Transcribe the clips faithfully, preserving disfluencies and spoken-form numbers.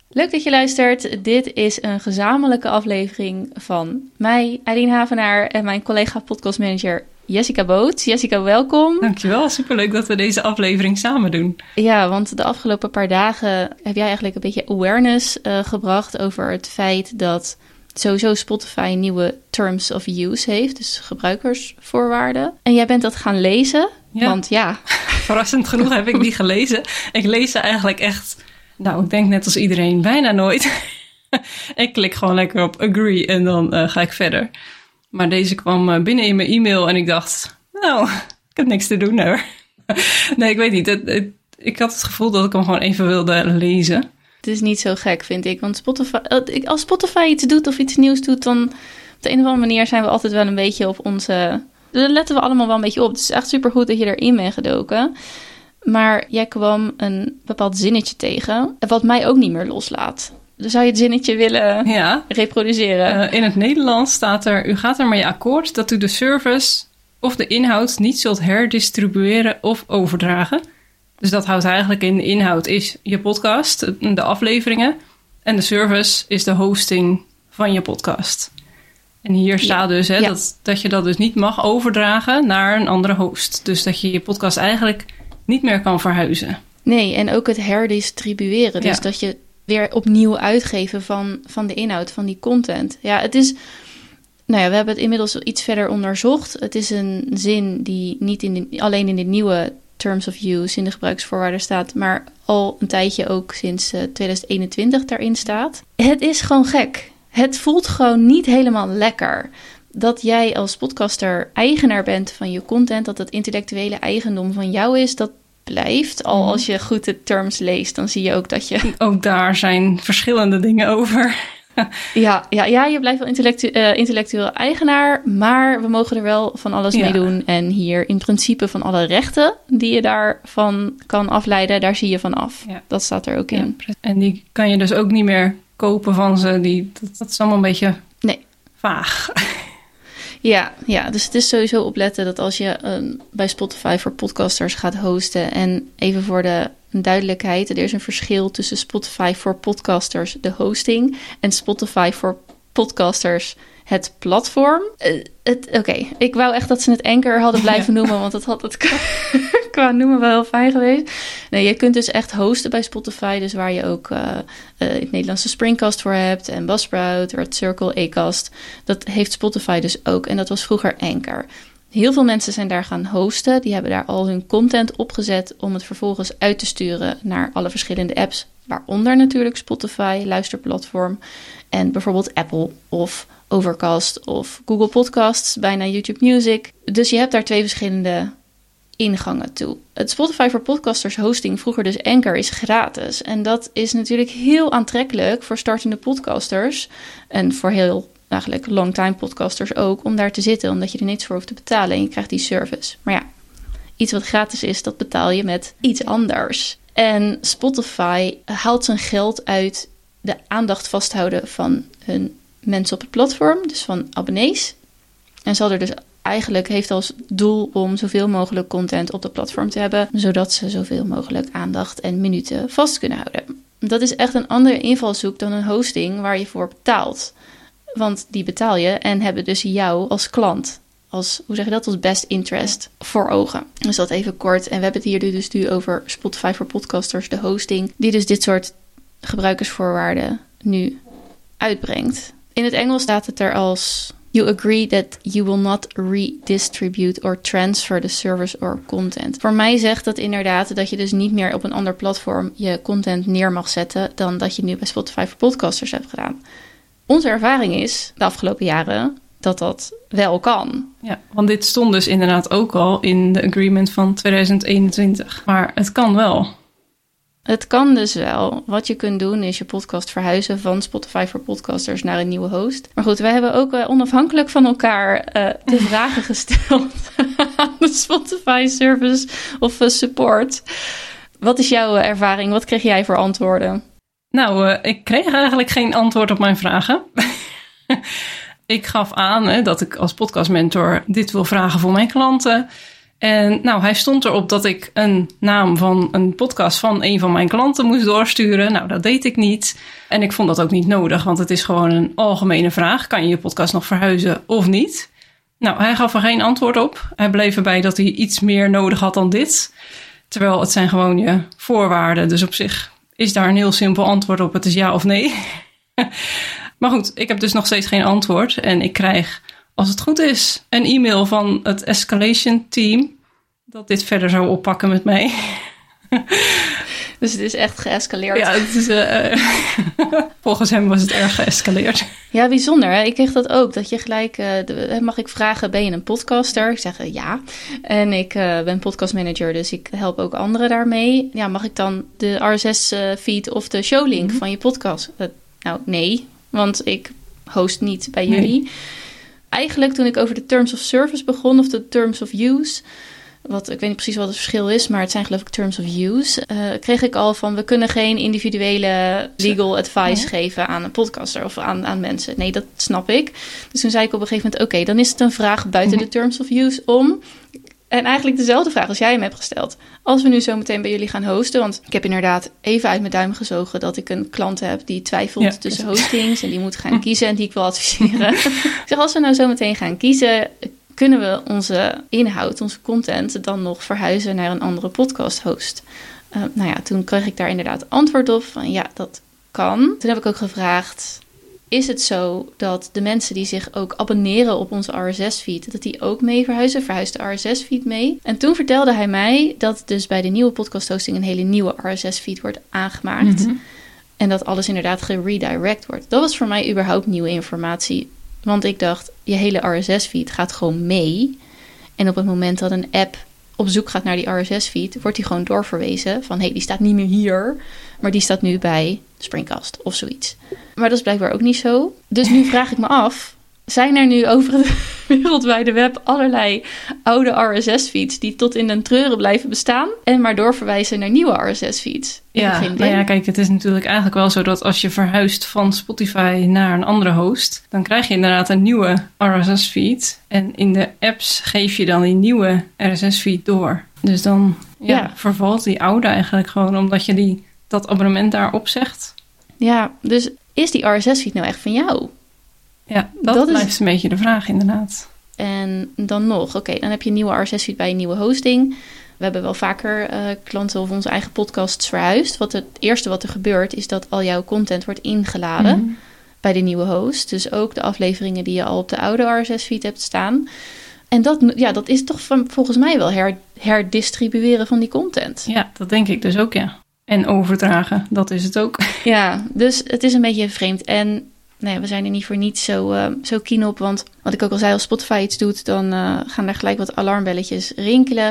Leuk dat je luistert. Dit is een gezamenlijke aflevering van mij, Eileen Havenaar, en mijn collega podcastmanager Jessica Boots. Jessica, welkom. Dankjewel, superleuk dat we deze aflevering samen doen. Ja, want de afgelopen paar dagen heb jij eigenlijk een beetje awareness uh, gebracht over het feit dat sowieso Spotify nieuwe terms of use heeft, dus gebruikersvoorwaarden. En jij bent dat gaan lezen, ja. want ja. Verrassend genoeg heb ik die gelezen. Ik lees ze eigenlijk echt, nou, ik denk net als iedereen, bijna nooit. Ik klik gewoon lekker op agree en dan uh, ga ik verder. Maar deze kwam uh, binnen in mijn e-mail en ik dacht, nou, ik heb niks te doen hoor. Nee, ik weet niet. Het, het, ik had het gevoel dat ik hem gewoon even wilde lezen. Het is niet zo gek, vind ik. Want Spotify, als Spotify iets doet of iets nieuws doet, dan op de een of andere manier zijn we altijd wel een beetje op onze... Daar letten we allemaal wel een beetje op. Het is echt supergoed dat je erin bent gedoken. Maar jij kwam een bepaald zinnetje tegen, wat mij ook niet meer loslaat. Dus zou je het zinnetje willen ja. reproduceren? Uh, in het Nederlands staat er, u gaat ermee akkoord dat u de service of de inhoud niet zult herdistribueren of overdragen. Dus dat houdt eigenlijk in, de inhoud is je podcast, de afleveringen. En de service is de hosting van je podcast. En hier staat ja. dus hè, ja. dat, dat je dat dus niet mag overdragen naar een andere host. Dus dat je je podcast eigenlijk niet meer kan verhuizen. Nee, en ook het herdistribueren. Dus ja. dat je weer opnieuw uitgeven van, van de inhoud, van die content. Ja, het is... Nou ja, we hebben het inmiddels iets verder onderzocht. Het is een zin die niet in de, alleen in de nieuwe terms of use in de gebruiksvoorwaarden staat, maar al een tijdje ook sinds uh, twintig eenentwintig daarin staat. Het is gewoon gek. Het voelt gewoon niet helemaal lekker dat jij als podcaster eigenaar bent van je content, dat het intellectuele eigendom van jou is. Dat blijft. Al als je goed de terms leest, dan zie je ook dat je... Ook daar zijn verschillende dingen over. ja, ja, ja, je blijft wel intellectu- uh, intellectueel eigenaar, maar we mogen er wel van alles ja. mee doen. En hier in principe van alle rechten die je daarvan kan afleiden, daar zie je van af. Ja. Dat staat er ook in. Ja, en die kan je dus ook niet meer kopen van ze. Die, dat, dat is allemaal een beetje nee. vaag. Ja, ja, dus het is sowieso opletten dat als je um, bij Spotify voor podcasters gaat hosten, en even voor de duidelijkheid, er is een verschil tussen Spotify voor podcasters, de hosting, en Spotify voor podcasters, het platform. Uh, Oké, okay. Ik wou echt dat ze het Anchor hadden blijven ja. noemen, want dat had het qua noemen wel heel fijn geweest. Nee, je kunt dus echt hosten bij Spotify, dus waar je ook uh, uh, het Nederlandse Springcast voor hebt, en Buzzsprout, Red Circle, Acast. Dat heeft Spotify dus ook, en dat was vroeger Anchor. Heel veel mensen zijn daar gaan hosten. Die hebben daar al hun content opgezet om het vervolgens uit te sturen naar alle verschillende apps, waaronder natuurlijk Spotify, luisterplatform, en bijvoorbeeld Apple of Overcast of Google Podcasts, bijna YouTube Music. Dus je hebt daar twee verschillende ingangen toe. Het Spotify voor podcasters hosting, vroeger dus Anchor, is gratis. En dat is natuurlijk heel aantrekkelijk voor startende podcasters en voor heel eigenlijk longtime podcasters ook, om daar te zitten, omdat je er niets voor hoeft te betalen en je krijgt die service. Maar ja, iets wat gratis is, dat betaal je met iets anders. En Spotify haalt zijn geld uit de aandacht vasthouden van hun mensen op het platform, dus van abonnees. En zal er dus eigenlijk heeft als doel om zoveel mogelijk content op het platform te hebben, zodat ze zoveel mogelijk aandacht en minuten vast kunnen houden. Dat is echt een andere invalshoek dan een hosting waar je voor betaalt. Want die betaal je en hebben dus jou als klant, als, hoe zeg je dat, als best interest voor ogen. Dus dat even kort. En we hebben het hier dus nu over Spotify voor podcasters, de hosting, die dus dit soort gebruikersvoorwaarden nu uitbrengt. In het Engels staat het er als: you agree that you will not redistribute or transfer the service or content. Voor mij zegt dat inderdaad dat je dus niet meer op een ander platform je content neer mag zetten dan dat je nu bij Spotify voor podcasters hebt gedaan. Onze ervaring is de afgelopen jaren dat dat wel kan. Ja, want dit stond dus inderdaad ook al in de agreement van twintig eenentwintig. Maar het kan wel. Het kan dus wel. Wat je kunt doen is je podcast verhuizen van Spotify voor podcasters naar een nieuwe host. Maar goed, wij hebben ook uh, onafhankelijk van elkaar uh, de vragen gesteld aan de Spotify service of uh, support. Wat is jouw ervaring? Wat kreeg jij voor antwoorden? Nou, uh, ik kreeg eigenlijk geen antwoord op mijn vragen. Ik gaf aan hè, dat ik als podcastmentor dit wil vragen voor mijn klanten. En nou, hij stond erop dat ik een naam van een podcast van een van mijn klanten moest doorsturen. Nou, dat deed ik niet. En ik vond dat ook niet nodig, want het is gewoon een algemene vraag. Kan je je podcast nog verhuizen of niet? Nou, hij gaf er geen antwoord op. Hij bleef erbij dat hij iets meer nodig had dan dit. Terwijl het zijn gewoon je voorwaarden. Dus op zich is daar een heel simpel antwoord op. Het is ja of nee. Maar goed, ik heb dus nog steeds geen antwoord. En ik krijg, als het goed is, een e-mail van het Escalation team dat dit verder zou oppakken met mij. Dus het is echt geëscaleerd. Ja, het is, uh, volgens hem was het erg geëscaleerd. Ja, bijzonder. Hè? Ik kreeg dat ook. Dat je gelijk, uh, de, mag ik vragen, ben je een podcaster? Ik zeg uh, ja. En ik uh, ben podcastmanager, dus ik help ook anderen daarmee. Ja, mag ik dan de R S S-feed of de showlink mm-hmm. van je podcast? Uh, nou, nee, want ik host niet bij nee. jullie. Eigenlijk toen ik over de terms of service begon, of de terms of use, wat ik weet niet precies wat het verschil is, maar het zijn geloof ik terms of use, uh, kreeg ik al van, we kunnen geen individuele legal advice ja. geven aan een podcaster of aan, aan mensen. Nee, dat snap ik. Dus toen zei ik op een gegeven moment, oké, okay, dan is het een vraag buiten mm-hmm. de terms of use om. En eigenlijk dezelfde vraag als jij hem hebt gesteld. Als we nu zo meteen bij jullie gaan hosten, want ik heb inderdaad even uit mijn duim gezogen dat ik een klant heb die twijfelt ja, tussen hostings en die moet gaan kiezen en die ik wil adviseren. Ik zeg, als we nou zo meteen gaan kiezen, kunnen we onze inhoud, onze content dan nog verhuizen naar een andere podcast host? Uh, nou ja, toen kreeg ik daar inderdaad antwoord op van ja, dat kan. Toen heb ik ook gevraagd, is het zo dat de mensen die zich ook abonneren op onze R S S-feed, dat die ook mee verhuizen? Verhuist de R S S-feed mee? En toen vertelde hij mij dat dus bij de nieuwe podcast-hosting een hele nieuwe R S S-feed wordt aangemaakt. Mm-hmm. En dat alles inderdaad geredirect wordt. Dat was voor mij überhaupt nieuwe informatie. Want ik dacht, je hele R S S-feed gaat gewoon mee. En op het moment dat een app op zoek gaat naar die R S S-feed, wordt die gewoon doorverwezen van, hé, hey, die staat niet meer hier, maar die staat nu bij Springcast of zoiets. Maar dat is blijkbaar ook niet zo. Dus nu vraag ik me af, zijn er nu over het wereldwijde web allerlei oude R S S-feeds die tot in den treuren blijven bestaan en maar doorverwijzen naar nieuwe R S S-feeds? Ja, nou ja, kijk, het is natuurlijk eigenlijk wel zo dat als je verhuist van Spotify naar een andere host, dan krijg je inderdaad een nieuwe R S S-feed. En in de apps geef je dan die nieuwe R S S-feed door. Dus dan ja, ja. vervalt die oude eigenlijk gewoon omdat je die, dat abonnement daar opzegt. Ja, dus is die R S S-feed nou echt van jou? Ja, dat, dat blijft is een beetje de vraag inderdaad. En dan nog, oké, okay, dan heb je een nieuwe R S S-feed bij een nieuwe hosting. We hebben wel vaker uh, klanten of onze eigen podcasts verhuisd. Wat het eerste wat er gebeurt is dat al jouw content wordt ingeladen mm-hmm. bij de nieuwe host. Dus ook de afleveringen die je al op de oude R S S-feed hebt staan. En dat, ja, dat is toch van, volgens mij wel her, herdistribueren van die content. Ja, dat denk ik dus ook, ja. En overdragen, dat is het ook. Ja, dus het is een beetje vreemd. En nee, we zijn er niet voor niets zo, uh, zo keen op. Want wat ik ook al zei, als Spotify iets doet, dan uh, gaan daar gelijk wat alarmbelletjes rinkelen.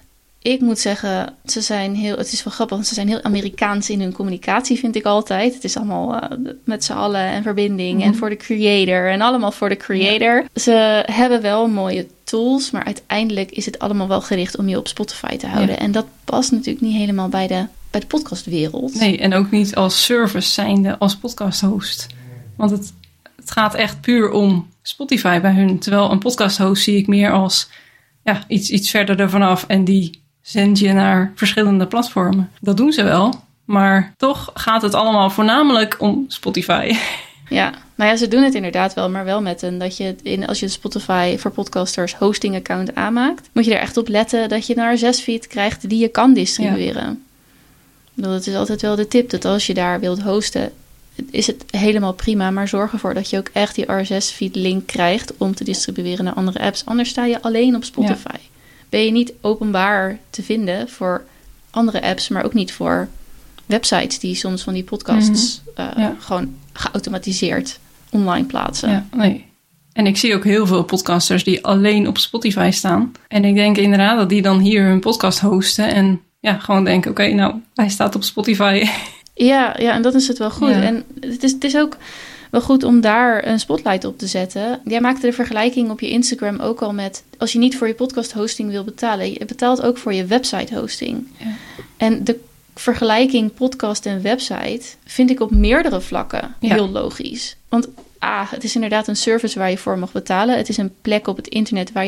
Ik moet zeggen, ze zijn heel, het is wel grappig, want ze zijn heel Amerikaans in hun communicatie, vind ik altijd. Het is allemaal uh, met z'n allen en verbinding mm-hmm. en voor de creator en allemaal voor de creator. Ja. Ze hebben wel mooie tools, maar uiteindelijk is het allemaal wel gericht om je op Spotify te houden. Ja. En dat past natuurlijk niet helemaal bij de, bij de podcastwereld. Nee, en ook niet als service zijnde, als podcasthost. Want het, het gaat echt puur om Spotify bij hun. Terwijl een podcasthost zie ik meer als ja, iets, iets verder ervan af en die zend je naar verschillende platformen. Dat doen ze wel, maar toch gaat het allemaal voornamelijk om Spotify. Ja, nou ja, ze doen het inderdaad wel, maar wel met een dat je in, als je de Spotify voor podcasters hosting account aanmaakt, moet je er echt op letten dat je een R S S-feed krijgt die je kan distribueren. Ja. Dat is altijd wel de tip, dat als je daar wilt hosten, is het helemaal prima, maar zorg ervoor dat je ook echt die R S S-feed link krijgt om te distribueren naar andere apps. Anders sta je alleen op Spotify. Ja. Ben je niet openbaar te vinden voor andere apps, maar ook niet voor websites die soms van die podcasts mm-hmm. uh, ja. gewoon geautomatiseerd online plaatsen. Ja, nee. En ik zie ook heel veel podcasters die alleen op Spotify staan. En ik denk inderdaad dat die dan hier hun podcast hosten en ja, gewoon denken, oké, okay, nou, hij staat op Spotify. Ja, ja, en dat is het wel goed. Ja. En het is, het is ook wel goed om daar een spotlight op te zetten. Jij maakte de vergelijking op je Instagram ook al met, als je niet voor je podcast hosting wil betalen, je betaalt ook voor je website hosting. Ja. En de vergelijking podcast en website vind ik op meerdere vlakken ja. heel logisch. Want A, het is inderdaad een service waar je voor mag betalen. Het is een plek op het internet waar jij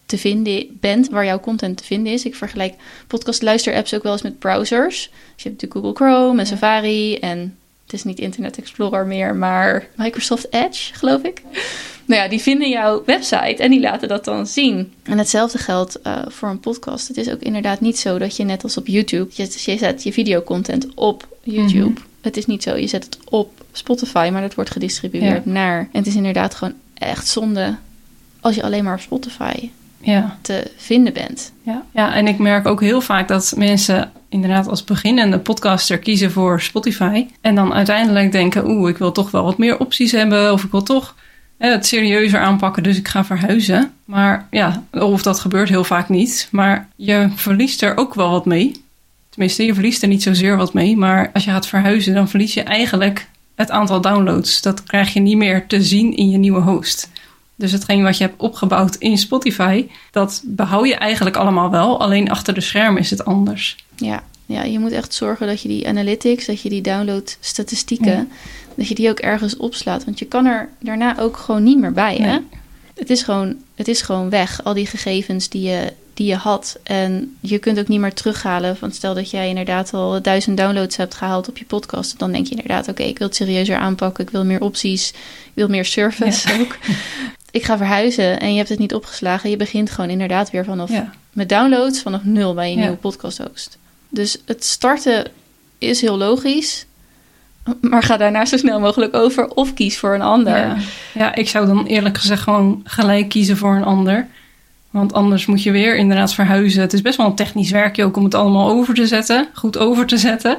te vinden bent, waar jouw content te vinden is. Ik vergelijk podcast luisterapps ook wel eens met browsers. Dus je hebt natuurlijk Google Chrome en ja. Safari en het is niet Internet Explorer meer, maar Microsoft Edge, geloof ik. Nou ja, die vinden jouw website en die laten dat dan zien. En hetzelfde geldt uh, voor een podcast. Het is ook inderdaad niet zo dat je net als op YouTube, je, je zet je videocontent op YouTube. Mm-hmm. Het is niet zo, je zet het op Spotify, maar dat wordt gedistribueerd ja. naar. En het is inderdaad gewoon echt zonde als je alleen maar op Spotify ja. te vinden bent. Ja. ja, en ik merk ook heel vaak dat mensen inderdaad als beginnende podcaster kiezen voor Spotify. En dan uiteindelijk denken, oeh, ik wil toch wel wat meer opties hebben. Of ik wil toch hè, het serieuzer aanpakken, dus ik ga verhuizen. Maar ja, of dat gebeurt heel vaak niet. Maar je verliest er ook wel wat mee. Tenminste, je verliest er niet zozeer wat mee. Maar als je gaat verhuizen, dan verlies je eigenlijk het aantal downloads. Dat krijg je niet meer te zien in je nieuwe host. Dus hetgeen wat je hebt opgebouwd in Spotify, dat behoud je eigenlijk allemaal wel. Alleen achter de schermen is het anders. Ja, ja, je moet echt zorgen dat je die analytics, dat je die downloadstatistieken, ja. dat je die ook ergens opslaat. Want je kan er daarna ook gewoon niet meer bij. Hè? Nee. Het is gewoon, het is gewoon weg, al die gegevens die je, die je had. En je kunt ook niet meer terughalen. Want stel dat jij inderdaad al duizend downloads hebt gehaald op je podcast. Dan denk je inderdaad, oké, okay, ik wil het serieuzer aanpakken. Ik wil meer opties. Ik wil meer service ja. ook. Ik ga verhuizen en je hebt het niet opgeslagen. Je begint gewoon inderdaad weer vanaf ja. met downloads vanaf nul bij je ja. nieuwe podcast host. Dus het starten is heel logisch. Maar ga daarna zo snel mogelijk over of kies voor een ander. Ja, ja ik zou dan eerlijk gezegd gewoon gelijk kiezen voor een ander. Want anders moet je weer inderdaad verhuizen. Het is best wel een technisch werkje ook om het allemaal over te zetten. Goed over te zetten.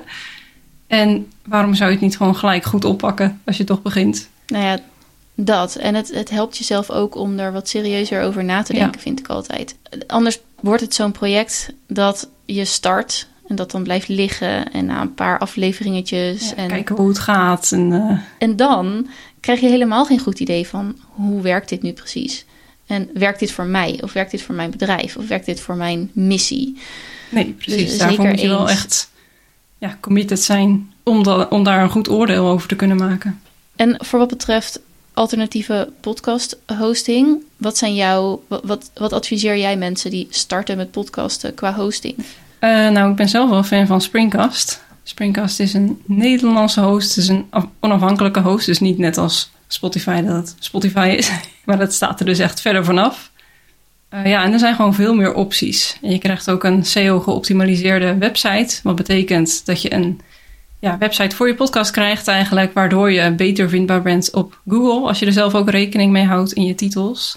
En waarom zou je het niet gewoon gelijk goed oppakken als je toch begint? Nou ja, dat. En het, het helpt jezelf ook om er wat serieuzer over na te denken, ja. vind ik altijd. Anders wordt het zo'n project dat je start en dat dan blijft liggen en na een paar afleveringetjes. Ja, en kijken hoe het gaat. En, uh... en dan krijg je helemaal geen goed idee van hoe werkt dit nu precies? En werkt dit voor mij? Of werkt dit voor mijn bedrijf? Of werkt dit voor mijn missie? Nee, precies. Dus daarvoor moet je eens wel echt ja, committed zijn om, da- om daar een goed oordeel over te kunnen maken. En voor wat betreft alternatieve podcast hosting, wat zijn jouw, wat, wat, wat adviseer jij mensen die starten met podcasten qua hosting? Uh, nou, ik ben zelf wel fan van Springcast. Springcast is een Nederlandse host, het is een onafhankelijke host, dus niet net als Spotify dat het Spotify is, maar dat staat er dus echt verder vanaf. Uh, ja, en er zijn gewoon veel meer opties. En je krijgt ook een S E O-geoptimaliseerde website, wat betekent dat je een ja, website voor je podcast krijgt eigenlijk, waardoor je beter vindbaar bent op Google, als je er zelf ook rekening mee houdt in je titels.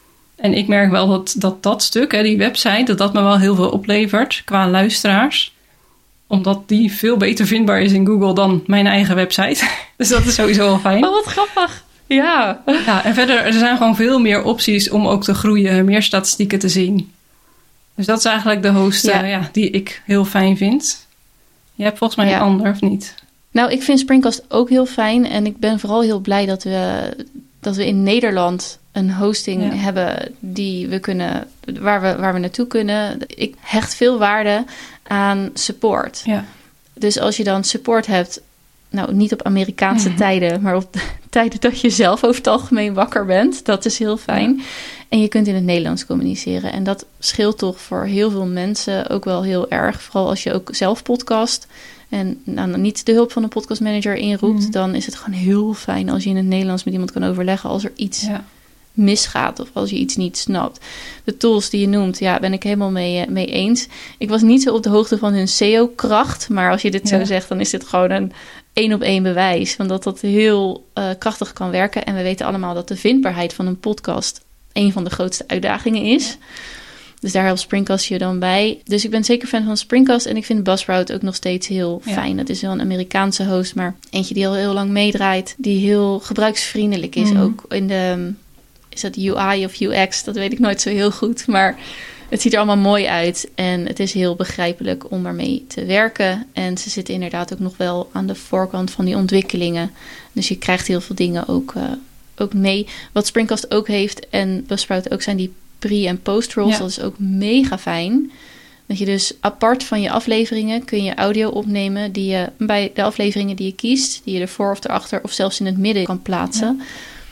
En ik merk wel dat dat, dat stuk, hè, die website, dat dat me wel heel veel oplevert qua luisteraars. Omdat die veel beter vindbaar is in Google dan mijn eigen website. Dus dat is sowieso wel fijn. Oh, wat grappig. Ja. Ja, en verder, er zijn gewoon veel meer opties om ook te groeien, meer statistieken te zien. Dus dat is eigenlijk de host ja. Uh, ja, die ik heel fijn vind. Je hebt volgens mij ja. een ander, of niet? Nou, ik vind Springcast ook heel fijn. En ik ben vooral heel blij dat we, dat we in Nederland een hosting ja. hebben die we kunnen, waar we, waar we naartoe kunnen. Ik hecht veel waarde aan support. Ja. Dus als je dan support hebt, nou niet op Amerikaanse mm. tijden, maar op tijden dat je zelf over het algemeen wakker bent, dat is heel fijn. Ja. En je kunt in het Nederlands communiceren. En dat scheelt toch voor heel veel mensen ook wel heel erg. Vooral als je ook zelf podcast en nou, niet de hulp van een podcastmanager inroept, mm. dan is het gewoon heel fijn als je in het Nederlands met iemand kan overleggen als er iets ja. misgaat of als je iets niet snapt. De tools die je noemt, ja, ben ik helemaal mee, mee eens. Ik was niet zo op de hoogte van hun S E O-kracht, maar als je dit ja. zo zegt, dan is dit gewoon een één op één bewijs van dat dat heel uh, krachtig kan werken. En we weten allemaal dat de vindbaarheid van een podcast een van de grootste uitdagingen is. Ja. Dus daar helpt Springcast je dan bij. Dus ik ben zeker fan van Springcast en ik vind Buzzsprout ook nog steeds heel ja. fijn. Dat is wel een Amerikaanse host, maar eentje die al heel lang meedraait, die heel gebruiksvriendelijk is. Mm. Ook in de, is dat U I of U X? Dat weet ik nooit zo heel goed, maar het ziet er allemaal mooi uit en het is heel begrijpelijk om ermee te werken. En ze zitten inderdaad ook nog wel aan de voorkant van die ontwikkelingen. Dus je krijgt heel veel dingen ook, uh, ook mee. Wat Springcast ook heeft en Buzzsprout ook zijn die pre- en post-rolls. Ja. Dat is ook mega fijn. Dat je dus apart van je afleveringen kun je audio opnemen die je bij de afleveringen die je kiest, die je ervoor of erachter of zelfs in het midden kan plaatsen. Ja.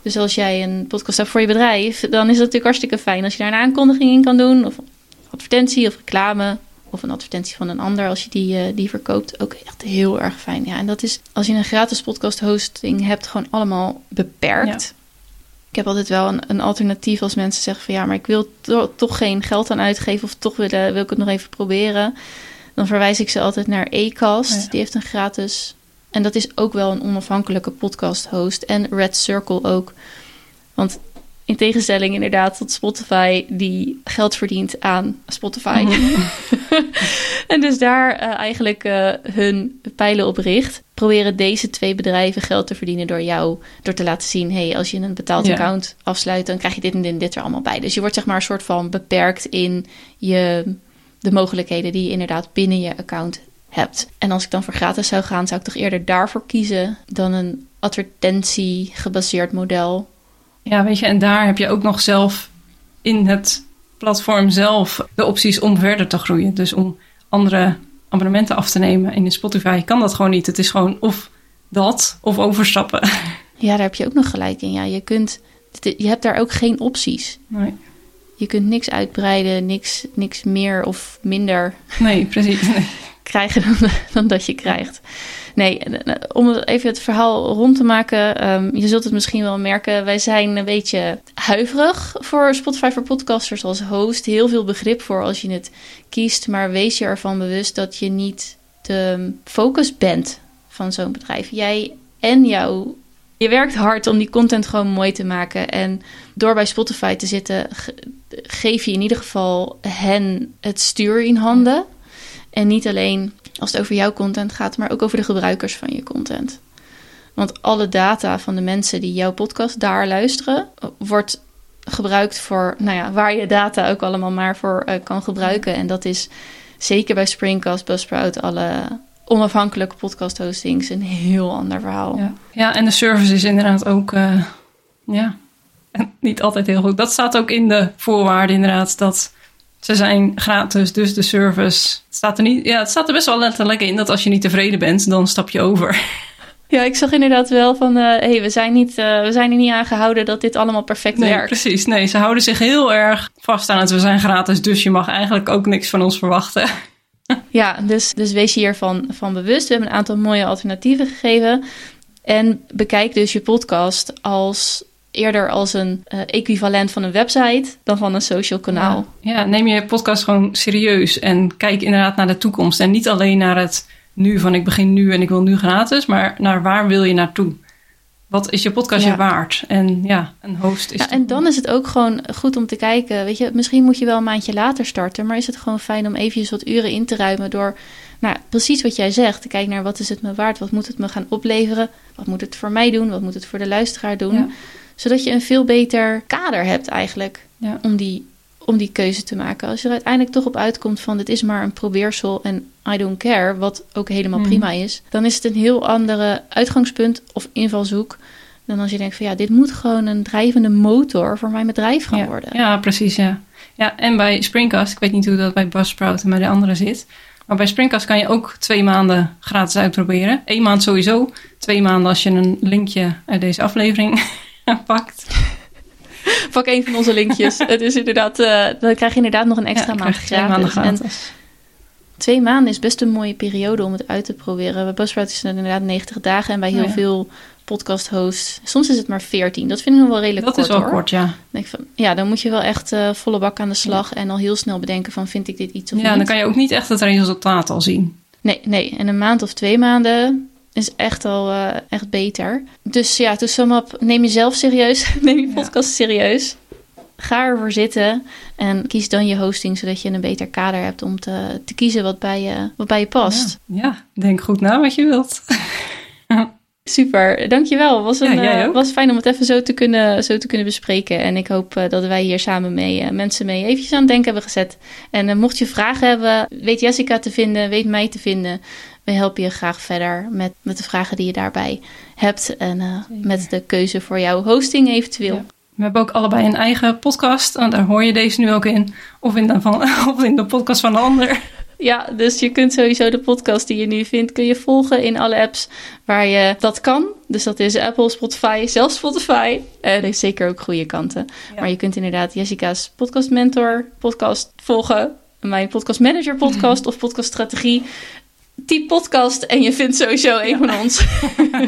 Dus als jij een podcast hebt voor je bedrijf, dan is het natuurlijk hartstikke fijn als je daar een aankondiging in kan doen. Of advertentie of reclame. Of een advertentie van een ander als je die, uh, die verkoopt. Ook echt heel erg fijn. Ja, en dat is, als je een gratis podcast hosting hebt, gewoon allemaal beperkt. Ja. Ik heb altijd wel een, een alternatief als mensen zeggen van ja, maar ik wil to- toch geen geld aan uitgeven of toch willen, wil ik het nog even proberen. Dan verwijs ik ze altijd naar Acast. Ja. Die heeft een gratis. En dat is ook wel een onafhankelijke podcast host. En Red Circle ook. Want in tegenstelling inderdaad tot Spotify die geld verdient aan Spotify. Mm-hmm. En dus daar uh, eigenlijk uh, hun pijlen op richt. Proberen deze twee bedrijven geld te verdienen door jou. Door te laten zien, hey, als je een betaald ja. account afsluit, dan krijg je dit en dit, en dit er allemaal bij. Dus je wordt zeg maar een soort van beperkt in je, de mogelijkheden die je inderdaad binnen je account hebt. En als ik dan voor gratis zou gaan, zou ik toch eerder daarvoor kiezen dan een advertentie gebaseerd model. Ja, weet je, en daar heb je ook nog zelf in het platform zelf de opties om verder te groeien. Dus om andere abonnementen af te nemen. In Spotify kan dat gewoon niet. Het is gewoon of dat of overstappen. Ja, daar heb je ook nog gelijk in. Ja, je kunt, je hebt daar ook geen opties. Nee. Je kunt niks uitbreiden, niks, niks meer of minder. Nee, precies. Nee. Krijgen dan, dan dat je krijgt. Nee, om even het verhaal rond te maken. Um, je zult het misschien wel merken. Wij zijn een beetje huiverig voor Spotify voor podcasters als host. Heel veel begrip voor als je het kiest. Maar wees je ervan bewust dat je niet de focus bent van zo'n bedrijf. Jij en jou. Je werkt hard om die content gewoon mooi te maken. En door bij Spotify te zitten, geef je in ieder geval hen het stuur in handen. En niet alleen als het over jouw content gaat, maar ook over de gebruikers van je content. Want alle data van de mensen die jouw podcast daar luisteren, wordt gebruikt voor, nou ja, waar je data ook allemaal maar voor uh, kan gebruiken. En dat is zeker bij Springcast, Buzzsprout, alle onafhankelijke podcast hostings een heel ander verhaal. Ja, ja, en de service is inderdaad ook, uh, ja, niet altijd heel goed. Dat staat ook in de voorwaarden inderdaad, dat ze zijn gratis, dus de service. Het staat er niet. Ja, het staat er best wel letterlijk in dat als je niet tevreden bent, dan stap je over. Ja, ik zag inderdaad wel van, uh, hey, we zijn niet, uh, we zijn er niet aan gehouden dat dit allemaal perfect nee, werkt. Precies. Nee, ze houden zich heel erg vast aan het we zijn gratis, dus je mag eigenlijk ook niks van ons verwachten. Ja, dus, dus wees je hiervan van bewust. We hebben een aantal mooie alternatieven gegeven. En bekijk dus je podcast als eerder als een uh, equivalent van een website dan van een social kanaal. Ja, ja, neem je podcast gewoon serieus en kijk inderdaad naar de toekomst. En niet alleen naar het nu van ik begin nu en ik wil nu gratis, maar naar waar wil je naartoe? Wat is je podcast ja. je waard? En ja, een host is... Ja, en dan is het ook gewoon goed om te kijken. Weet je, misschien moet je wel een maandje later starten, maar is het gewoon fijn om eventjes wat uren in te ruimen door, nou, precies wat jij zegt, te kijken naar wat is het me waard? Wat moet het me gaan opleveren? Wat moet het voor mij doen? Wat moet het voor de luisteraar doen? Ja. Zodat je een veel beter kader hebt eigenlijk ja. om, die, om die keuze te maken. Als je er uiteindelijk toch op uitkomt van dit is maar een probeersel en I don't care, wat ook helemaal mm. prima is, dan is het een heel andere uitgangspunt of invalshoek dan als je denkt van ja, dit moet gewoon een drijvende motor voor mijn bedrijf gaan ja. worden. Ja, precies, ja. Ja, en bij Springcast, ik weet niet hoe dat bij Buzzsprout en bij de andere zit, maar bij Springcast kan je ook twee maanden gratis uitproberen. Eén maand sowieso, twee maanden als je een linkje uit deze aflevering pakt. Pak een van onze linkjes. Het is inderdaad, uh, dan krijg je inderdaad nog een extra ja, maand gratis. Twee maanden gratis. En twee maanden is best een mooie periode om het uit te proberen. Bij Buzzsprout is het inderdaad negentig dagen en bij heel oh ja. veel podcast hosts, soms is het maar veertien. Dat vind ik nog wel redelijk dat kort. Dat is wel hoor. kort, ja. Denk van, ja, dan moet je wel echt uh, volle bak aan de slag ja. en al heel snel bedenken van vind ik dit iets of ja, niet. Ja, dan kan je ook niet echt het resultaat al zien. Nee, nee. En een maand of twee maanden is echt al uh, echt beter. Dus ja, to sum up, neem jezelf serieus. Neem je podcast ja. serieus. Ga ervoor zitten en kies dan je hosting, zodat je een beter kader hebt om te, te kiezen wat bij je, wat bij je past. Ja, ja, denk goed na wat je wilt. Super, dankjewel. Was een, ja, uh, was fijn om het even zo te kunnen, zo te kunnen bespreken. En ik hoop uh, dat wij hier samen mee uh, mensen mee eventjes aan het denken hebben gezet. En uh, mocht je vragen hebben, weet Jessica te vinden, weet mij te vinden. We helpen je graag verder met, met de vragen die je daarbij hebt. En uh, met de keuze voor jouw hosting eventueel. Ja. We hebben ook allebei een eigen podcast. En daar hoor je deze nu ook in. Of in de, van, of in de podcast van een ander. Ja, dus je kunt sowieso de podcast die je nu vindt, kun je volgen in alle apps waar je dat kan. Dus dat is Apple, Spotify, zelfs Spotify. Uh, er is zeker ook goede kanten. Ja. Maar je kunt inderdaad Jessica's podcast mentor podcast volgen. Mijn podcast manager podcast mm-hmm. of podcast strategie. Die podcast en je vindt sowieso een ja. van ons.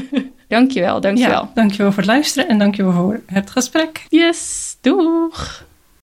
Dankjewel, dankjewel. Ja, dankjewel voor het luisteren en dankjewel voor het gesprek. Yes, doeg!